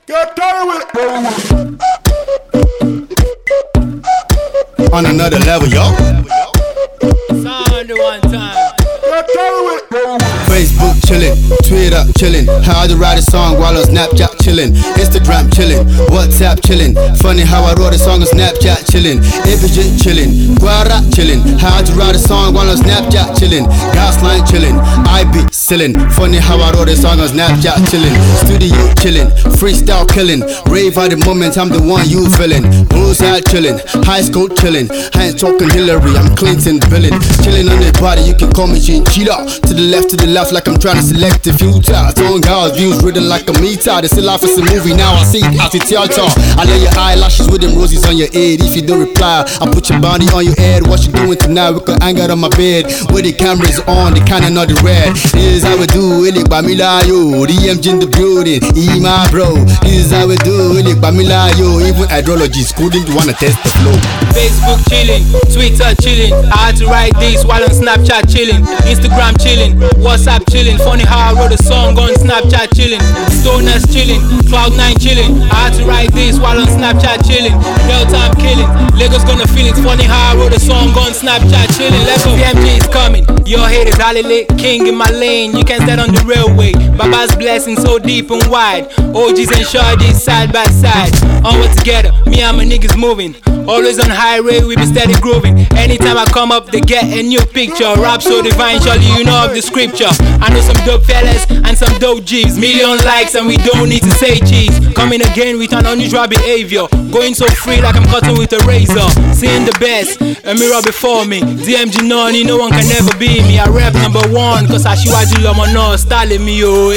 Get down with it. On another level, yo. Sound one time. Get down with it. Facebook chillin', Twitter chillin'. How to write a song while on Snapchat chillin', Instagram chillin', WhatsApp chillin'. Funny how I wrote a song on Snapchat chillin', Abidjan chillin', Guara chillin'. How to write a song while on Snapchat chillin', Gasline chillin', I be sellin'. Funny how I wrote a song on Snapchat chillin', Studio chillin', freestyle killin'. Rave at the moment, I'm the one you feelin'. Bullseye chillin', high school chillin'. I ain't talking Hillary, I'm Clinton billin'. Chillin' on the body, you can call me Chinchilla. To the left like I'm trying to select a future. Tone girls, views written like a meter. They say life is a movie, now I see it as a theater. I lay your eyelashes with them roses on your head. If you don't reply, I put your body on your head. What you doing tonight? We can hang out on my bed. With the cameras on, the cannon not the red. This is how we do it, Bamilayo. DMG in the building, my bro. This is how we do it, Bamilayo. Even hydrologists couldn't wanna test the flow. Facebook chillin', Twitter chillin'. I had to write this while on Snapchat chillin', Instagram chillin', WhatsApp chillin'. Funny how I wrote a song on Snapchat chillin', Stoners chillin', Cloud9 chillin'. I had to write this while on Snapchat chillin', Delta I'm killin', Lagos gonna feel it. Funny how I wrote a song on Snapchat chillin'. Let's go. DMG is coming, your hate is Halile, king in my lane. You can stand on the railway. Baba's blessing so deep and wide. OGs and shorties side by side. Onward together, me and my niggas moving. Always on highway, we be steady grooving. Anytime I come up, they get a new picture. Rap so divine, surely you know of the scripture. I know some dope fellas and some dope G's. Million likes and we don't need to say cheese. Coming again with an unusual behavior. Going so free like I'm cutting with a razor. Seeing the best, a mirror before me. DMG Noni, no one can ever be me. I rap number one, cause Ashiwaju Lomo no styling me, oh.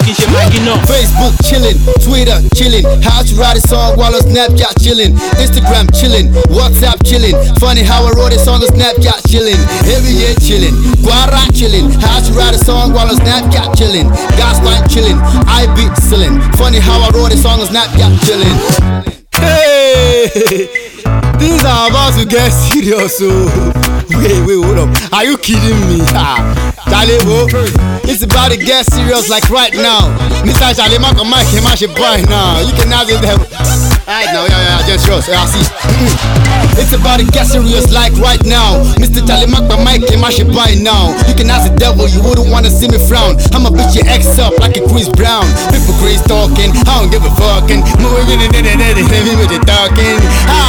Facebook chillin', Twitter chillin'. How to write a song while on Snapchat chillin', Instagram chillin', WhatsApp chillin'. Funny how I wrote a song on Snapchat chillin', every year chillin', Guara chillin'. How to write a song while on Snapchat chillin', Gasline chillin', I be sellin'. Funny how I wrote a song on Snapchat chillin'. Hey, things are about to get serious, so wait, hold up. Are you kidding me? Jalebo, it's about to get serious like right now. Mr. Jalema come back, he might buy now. You can have it there. Right now, yeah, just yours. I see. It's about to get serious like right now. Mr. Jalema come back, he might buy now. You can ask the devil, you wouldn't wanna see me frown. I'ma beat your ex up like a Chris Brown. People crazy talking, I don't give a fucking. Moving in with the talking.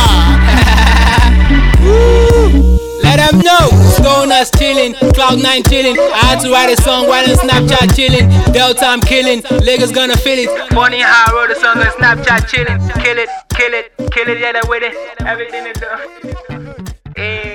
Let them know, Stoners chillin', Cloud9 chillin'. I had to write a song while on Snapchat chillin', Delta I'm killin', Lagos gonna feel it. Funny how I wrote a song on Snapchat chillin'. Kill it, yeah, that with it. Everything is done.